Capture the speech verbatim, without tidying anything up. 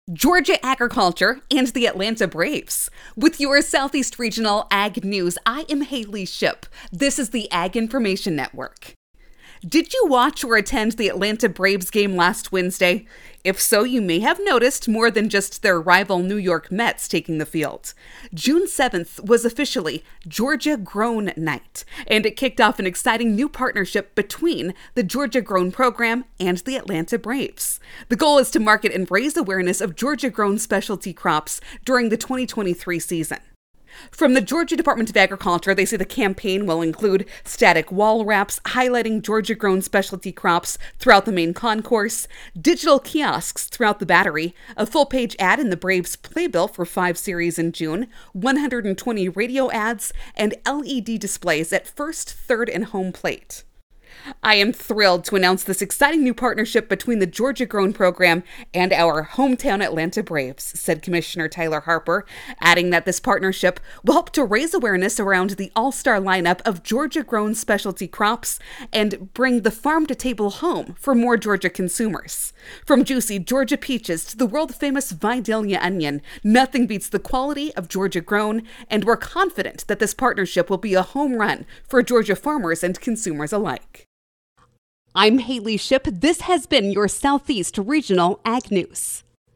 Georgia agriculture, and the Atlanta Braves. With your Southeast Regional Ag News, I am Haley Ship. This is the Ag Information Network. Did you watch or attend the Atlanta Braves game last Wednesday? If so, you may have noticed more than just their rival New York Mets taking the field. June seventh was officially Georgia Grown Night, and it kicked off an exciting new partnership between the Georgia Grown program and the Atlanta Braves. The goal is to market and raise awareness of Georgia Grown specialty crops during the twenty twenty-three season. From the Georgia Department of Agriculture, they say the campaign will include static wall wraps highlighting Georgia-grown specialty crops throughout the main concourse, digital kiosks throughout the Battery, a full-page ad in the Braves playbill for five series in June, one hundred twenty radio ads, and L E D displays at first, third, and home plate. I am thrilled to announce this exciting new partnership between the Georgia Grown program and our hometown Atlanta Braves, said Commissioner Tyler Harper, adding that this partnership will help to raise awareness around the all-star lineup of Georgia Grown specialty crops and bring the farm-to-table home for more Georgia consumers. From juicy Georgia peaches to the world-famous Vidalia onion, nothing beats the quality of Georgia Grown, and we're confident that this partnership will be a home run for Georgia farmers and consumers alike. I'm Haley Ship. This has been your Southeast Regional Ag News.